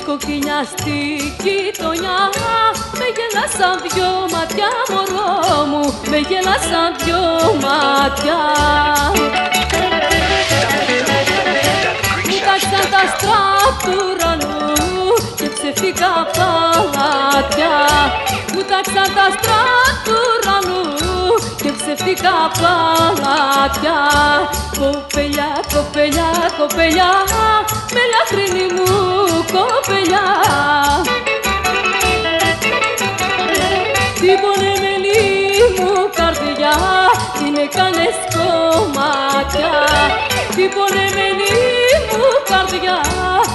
κοκκινιά στη γειτονιά. Με γελάσαν δυο μάτια μωρό μου, με γελάσαν δυο μάτια. Μου τάξαν τα άστρα του ουρανού και ψεύτικα παλάτια. Μου τάξαν τα άστρα του ουρανού και ψεύτικα παλάτια. Κοπελιά, κοπελιά, κοπελιά, με λαχρινή μου κοπελιά. Την πονεμένη μου καρδιά την έκανες κομμάτια. Την πονεμένη μου καρδιά